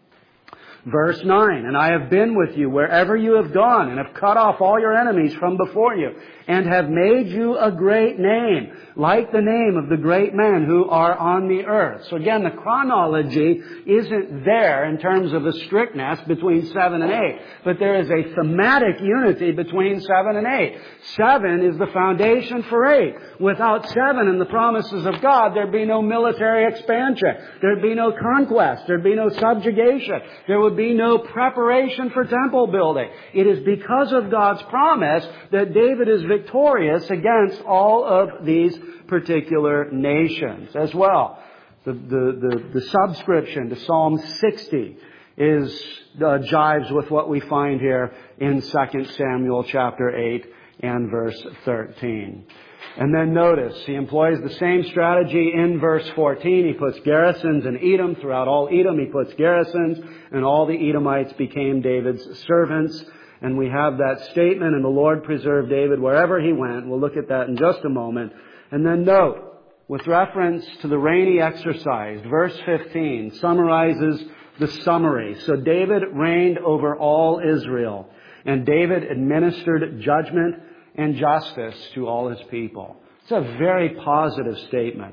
Verse nine, and I have been with you wherever you have gone, and have cut off all your enemies from before you, and have made you a great name, like the name of the great men who are on the earth. So again, the chronology isn't there in terms of a strictness between seven and eight, but there is a thematic unity between seven and eight. Seven is the foundation for eight. Without seven and the promises of God, there'd be no military expansion. There'd be no conquest. There'd be no subjugation. There would be no preparation for temple building. It is because of God's promise that David is victorious against all of these particular nations as well. The, the, the, the subscription to Psalm sixty is uh, jives with what we find here in Second Samuel chapter eight and verse thirteen. And then notice, he employs the same strategy in verse fourteen. He puts garrisons in Edom. Throughout all Edom, he puts garrisons, and all the Edomites became David's servants. And we have that statement, and the Lord preserved David wherever he went. We'll look at that in just a moment. And then note, with reference to the reign he exercised, verse fifteen summarizes the summary. So David reigned over all Israel, and David administered judgment and justice to all his people. It's a very positive statement.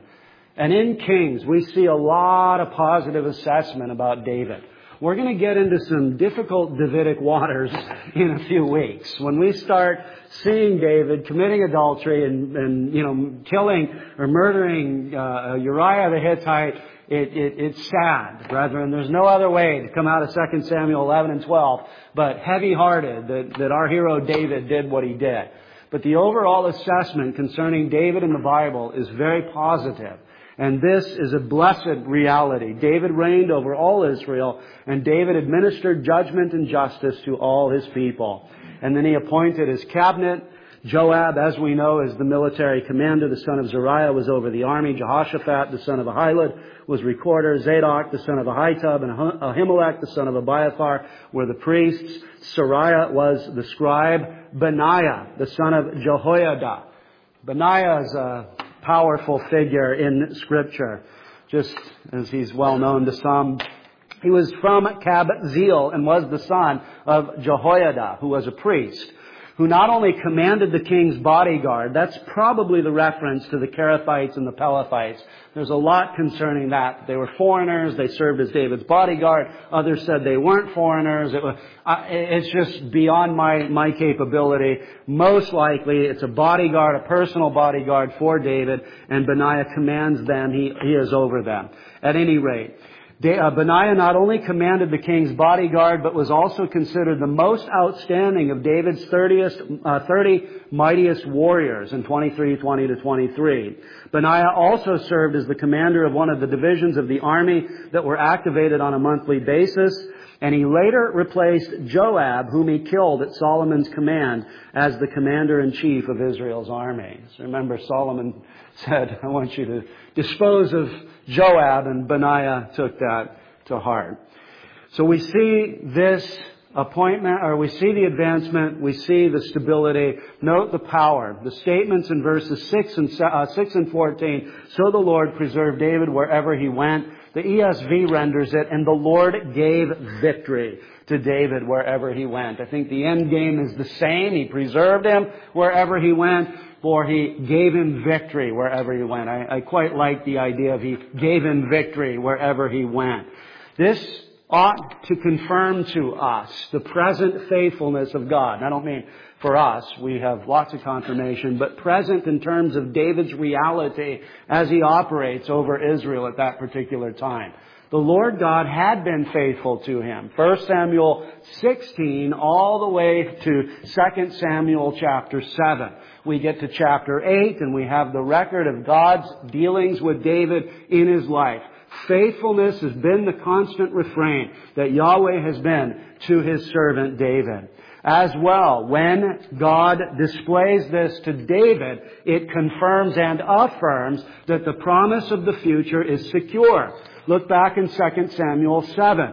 And in Kings, we see a lot of positive assessment about David. We're going to get into some difficult Davidic waters in a few weeks. When we start seeing David committing adultery and, and you know, killing or murdering uh, Uriah the Hittite, it, it, it's sad, brethren. There's no other way to come out of Second Samuel eleven and twelve but heavy-hearted that, that our hero David did what he did. But the overall assessment concerning David in the Bible is very positive. And this is a blessed reality. David reigned over all Israel, and David administered judgment and justice to all his people. And then he appointed his cabinet. Joab, as we know, is the military commander. The son of Zeruiah was over the army. Jehoshaphat, the son of Ahilud, was recorder. Zadok, the son of Ahitub, and Ahimelech, the son of Abiathar, were the priests. Sariah was the scribe. Benaiah, the son of Jehoiada. Benaiah is a powerful figure in Scripture, just as he's well known to some. He was from Kabzeel and was the son of Jehoiada, who was a priest, who not only commanded the king's bodyguard. That's probably the reference to the Kerethites and the Pelethites. There's a lot concerning that. They were foreigners. They served as David's bodyguard. Others said they weren't foreigners. It was, uh, it's just beyond my, my capability. Most likely it's a bodyguard, a personal bodyguard for David, and Benaiah commands them. He, he is over them. At any rate, Benaiah not only commanded the king's bodyguard, but was also considered the most outstanding of David's thirtieth, uh, thirty mightiest warriors in twenty-three twenty to twenty-three. Benaiah also served as the commander of one of the divisions of the army that were activated on a monthly basis. And he later replaced Joab, whom he killed at Solomon's command, as the commander-in-chief of Israel's army. So remember, Solomon said, I want you to dispose of Joab, and Benaiah took that to heart. So we see this appointment, or we see the advancement, we see the stability. Note the power. The statements in verses six and, uh, six and fourteen, so the Lord preserved David wherever he went. The E S V renders it, and the Lord gave victory to David wherever he went. I think the end game is the same. He preserved him wherever he went, for he gave him victory wherever he went. I, I quite like the idea of he gave him victory wherever he went. This ought to confirm to us the present faithfulness of God. I don't mean for us, we have lots of confirmation, but present in terms of David's reality as he operates over Israel at that particular time. The Lord God had been faithful to him. First Samuel sixteen all the way to Second Samuel chapter seven. We get to chapter eight and we have the record of God's dealings with David in his life. Faithfulness has been the constant refrain that Yahweh has been to his servant David. As well, when God displays this to David, it confirms and affirms that the promise of the future is secure. Look back in Second Samuel seven,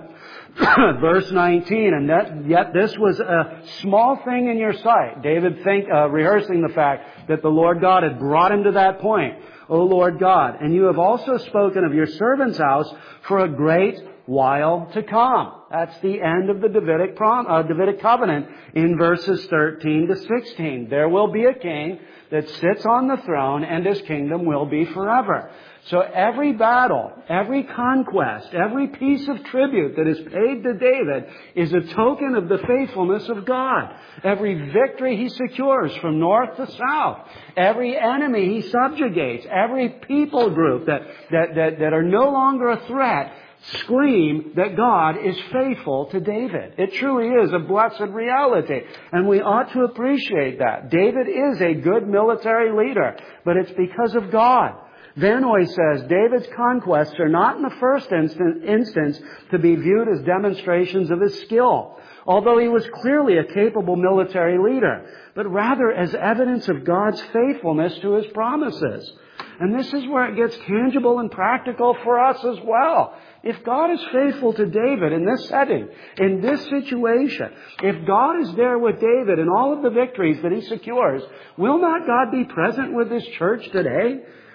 verse nineteen, and that, yet this was a small thing in your sight. David think, uh, rehearsing the fact that the Lord God had brought him to that point. O Lord God, and you have also spoken of your servant's house for a great while to come. That's the end of the Davidic, prom, uh, Davidic covenant in verses thirteen to sixteen. There will be a king that sits on the throne, and his kingdom will be forever. So every battle, every conquest, every piece of tribute that is paid to David is a token of the faithfulness of God. Every victory he secures from north to south, every enemy he subjugates, every people group that, that, that, that are no longer a threat, scream that God is faithful to David. It truly is a blessed reality, and we ought to appreciate that. David is a good military leader, but it's because of God. Vanoy says, David's conquests are not in the first instant, instance to be viewed as demonstrations of his skill, although he was clearly a capable military leader, but rather as evidence of God's faithfulness to his promises. And this is where it gets tangible and practical for us as well. If God is faithful to David in this setting, in this situation, if God is there with David in all of the victories that he secures, will not God be present with his church today?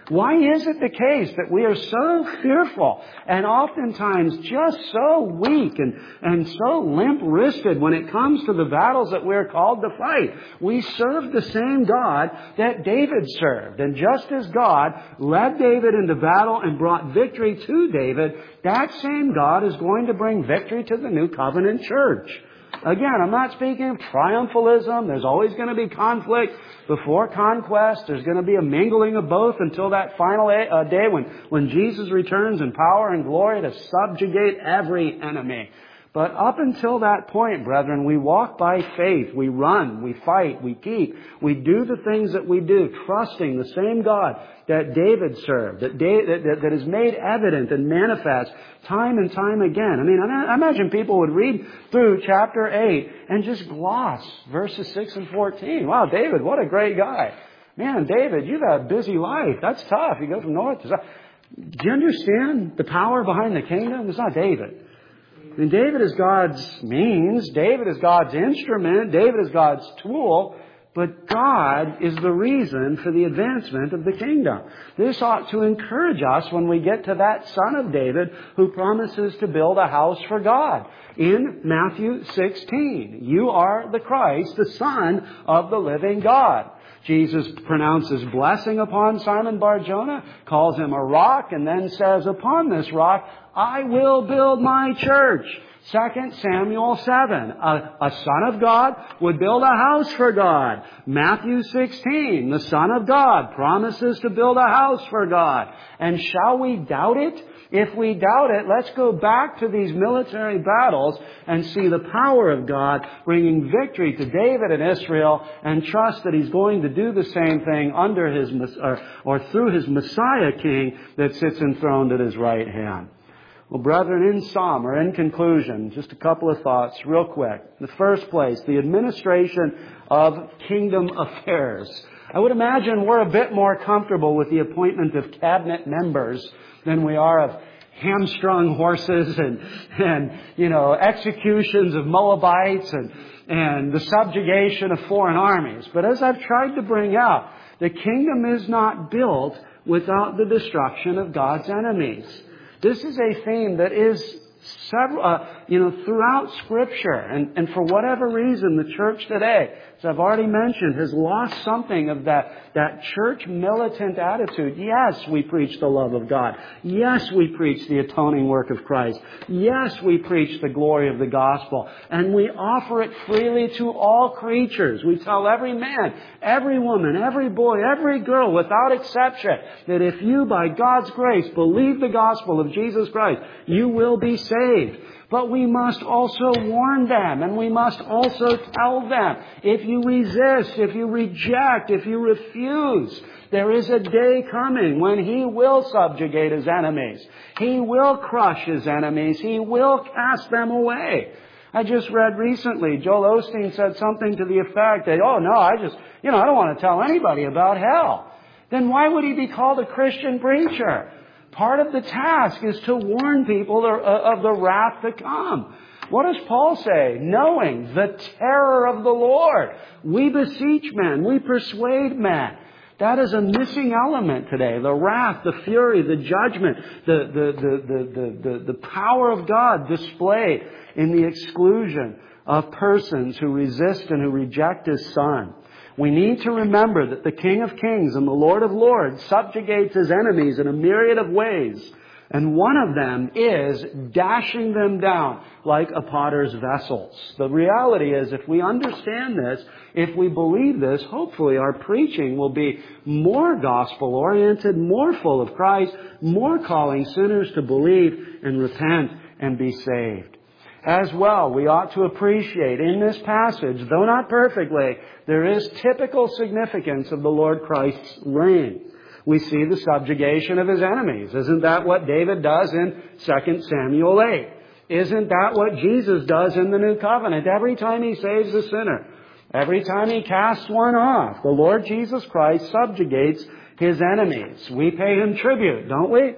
Why is it the case that we are so fearful and oftentimes just so weak and, and so limp-wristed when it comes to the battles that we're called to fight? We serve the same God that David served. And just as God led David into battle and brought victory to David, that same God is going to bring victory to the New Covenant church. Again, I'm not speaking of triumphalism. There's always going to be conflict before conquest. There's going to be a mingling of both until that final day when, when Jesus returns in power and glory to subjugate every enemy. But up until that point, brethren, we walk by faith. We run, we fight, we keep. We do the things that we do, trusting the same God that David served, that, David, that, that is made evident and manifest time and time again. I mean, I imagine people would read through chapter eight and just gloss verses six and fourteen. Wow, David, what a great guy. Man, David, you've had a busy life. That's tough. You go from north to south. Do you understand the power behind the kingdom? It's not David. I mean, David is God's means. David is God's instrument. David is God's tool. But God is the reason for the advancement of the kingdom. This ought to encourage us when we get to that son of David who promises to build a house for God. In Matthew sixteen, you are the Christ, the Son of the living God. Jesus pronounces blessing upon Simon Bar-Jonah, calls him a rock, and then says, upon this rock, I will build my church. Second Samuel seven, a, a son of God would build a house for God. Matthew sixteen, the Son of God promises to build a house for God. And shall we doubt it? If we doubt it, let's go back to these military battles and see the power of God bringing victory to David and Israel, and trust that He's going to do the same thing under His or, or through His Messiah King that sits enthroned at His right hand. Well, brethren, in sum, or in conclusion, just a couple of thoughts real quick. In the first place, the administration of kingdom affairs. I would imagine we're a bit more comfortable with the appointment of cabinet members than we are of hamstrung horses and, and you know, executions of Moabites and, and the subjugation of foreign armies. But as I've tried to bring out, the kingdom is not built without the destruction of God's enemies. This is a theme that is several, uh, you know, throughout Scripture. And, and for whatever reason, the church today, as I've already mentioned, has lost something of that, that church militant attitude. Yes, we preach the love of God. Yes, we preach the atoning work of Christ. Yes, we preach the glory of the gospel. And we offer it freely to all creatures. We tell every man, every woman, every boy, every girl, without exception, that if you, by God's grace, believe the gospel of Jesus Christ, you will be saved. But we must also warn them, and we must also tell them, if you resist, if you reject, if you refuse, there is a day coming when He will subjugate His enemies. He will crush His enemies. He will cast them away. I just read recently, Joel Osteen said something to the effect that, oh no, I just, you know, I don't want to tell anybody about hell. Then why would he be called a Christian preacher? Part of the task is to warn people of the wrath to come. What does Paul say? Knowing the terror of the Lord. We beseech men. We persuade men. That is a missing element today. The wrath, the fury, the judgment, the, the, the, the, the, the power of God displayed in the exclusion of persons who resist and who reject His Son. We need to remember that the King of Kings and the Lord of Lords subjugates His enemies in a myriad of ways. And one of them is dashing them down like a potter's vessels. The reality is, if we understand this, if we believe this, hopefully our preaching will be more gospel-oriented, more full of Christ, more calling sinners to believe and repent and be saved. As well, we ought to appreciate in this passage, though not perfectly, there is typical significance of the Lord Christ's reign. We see the subjugation of His enemies. Isn't that what David does in Second Samuel eight? Isn't that what Jesus does in the New Covenant every time He saves a sinner? Every time He casts one off, the Lord Jesus Christ subjugates His enemies. We pay Him tribute, don't we?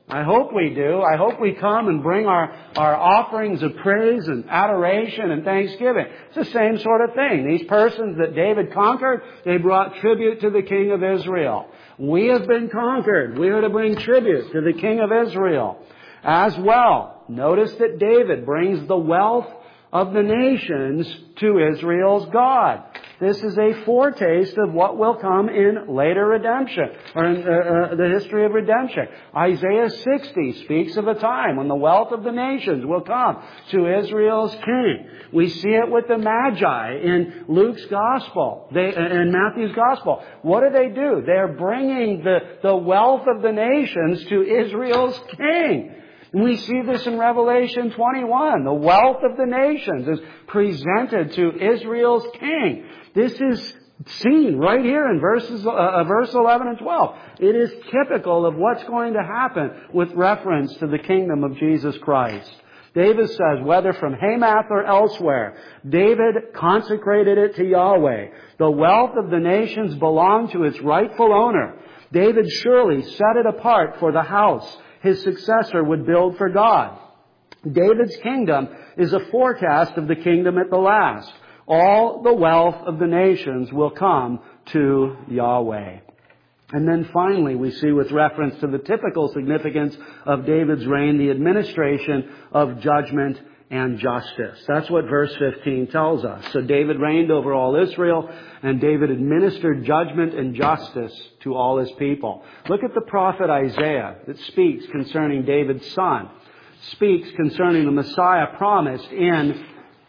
I hope we do. I hope we come and bring our, our offerings of praise and adoration and thanksgiving. It's the same sort of thing. These persons that David conquered, they brought tribute to the King of Israel. We have been conquered. We are to bring tribute to the King of Israel as well. Notice that David brings the wealth of the nations to Israel's God. This is a foretaste of what will come in later redemption, or in uh, uh, the history of redemption. Isaiah sixty speaks of a time when the wealth of the nations will come to Israel's king. We see it with the Magi in Luke's Gospel, they, uh, in Matthew's Gospel. What do they do? They're bringing the, the wealth of the nations to Israel's king. We see this in Revelation twenty-one. The wealth of the nations is presented to Israel's king. This is seen right here in verses, uh, verse eleven and twelve. It is typical of what's going to happen with reference to the kingdom of Jesus Christ. David says, whether from Hamath or elsewhere, David consecrated it to Yahweh. The wealth of the nations belonged to its rightful owner. David surely set it apart for the house his successor would build for God. David's kingdom is a forecast of the kingdom at the last. All the wealth of the nations will come to Yahweh. And then finally, we see with reference to the typical significance of David's reign, the administration of judgment and justice. That's what verse fifteen tells us. So David reigned over all Israel, and David administered judgment and justice to all his people. Look at the prophet Isaiah that speaks concerning David's son, speaks concerning the Messiah promised in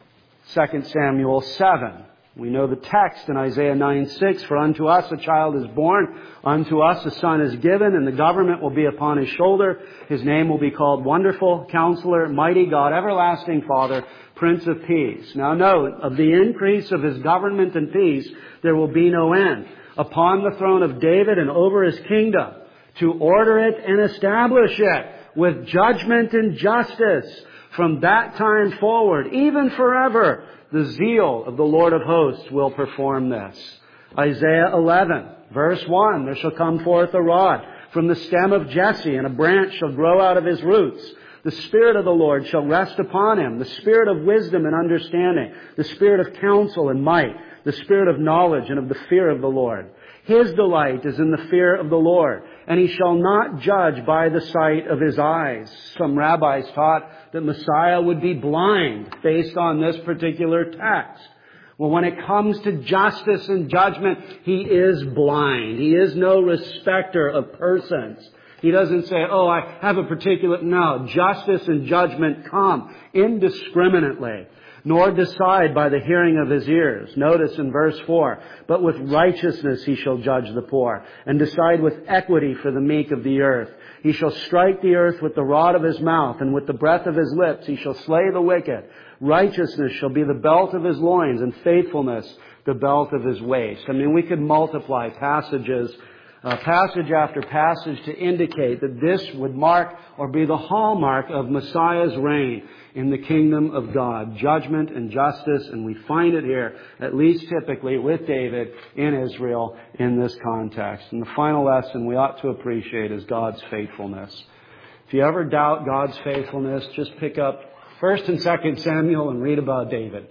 Second Samuel seven. We know the text in Isaiah nine six, for unto us a child is born, unto us a son is given, and the government will be upon his shoulder. His name will be called Wonderful, Counselor, Mighty God, Everlasting Father, Prince of Peace. Now note, of the increase of his government and peace, there will be no end. Upon the throne of David and over his kingdom, to order it and establish it with judgment and justice from that time forward, even forever. The zeal of the Lord of hosts will perform this. Isaiah eleven, verse one, there shall come forth a rod from the stem of Jesse, and a branch shall grow out of his roots. The Spirit of the Lord shall rest upon him, the Spirit of wisdom and understanding, the Spirit of counsel and might, the Spirit of knowledge and of the fear of the Lord. His delight is in the fear of the Lord, and he shall not judge by the sight of his eyes. Some rabbis taught that Messiah would be blind based on this particular text. Well, when it comes to justice and judgment, he is blind. He is no respecter of persons. He doesn't say, oh, I have a particular... No, justice and judgment come indiscriminately, nor decide by the hearing of his ears. Notice in verse four, but with righteousness he shall judge the poor, and decide with equity for the meek of the earth. He shall strike the earth with the rod of his mouth, and with the breath of his lips he shall slay the wicked. Righteousness shall be the belt of his loins, and faithfulness the belt of his waist. I mean, we could multiply passages, uh, passage after passage to indicate that this would mark or be the hallmark of Messiah's reign in the kingdom of God. Judgment and justice, and we find it here, at least typically with David in Israel in this context. And the final lesson we ought to appreciate is God's faithfulness. If you ever doubt God's faithfulness, just pick up First and Second Samuel and read about David.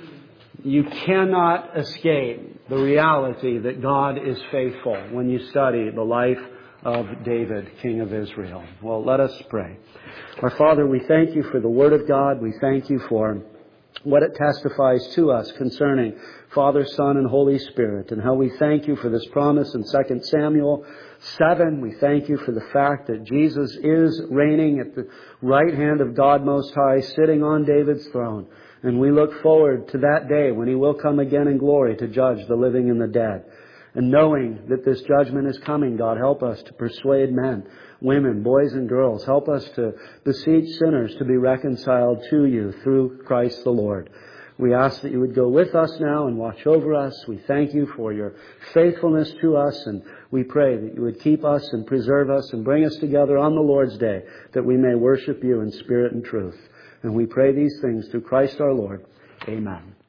You cannot escape the reality that God is faithful when you study the life of David, King of Israel. Well, let us pray. Our Father, we thank you for the Word of God. We thank you for what it testifies to us concerning Father, Son, and Holy Spirit, and how we thank you for this promise in Second Samuel seven. We thank you for the fact that Jesus is reigning at the right hand of God Most High, sitting on David's throne. And we look forward to that day when he will come again in glory to judge the living and the dead. And knowing that this judgment is coming, God, help us to persuade men, women, boys and girls. Help us to beseech sinners to be reconciled to you through Christ the Lord. We ask that you would go with us now and watch over us. We thank you for your faithfulness to us, and we pray that you would keep us and preserve us and bring us together on the Lord's day, that we may worship you in spirit and truth. And we pray these things through Christ our Lord. Amen.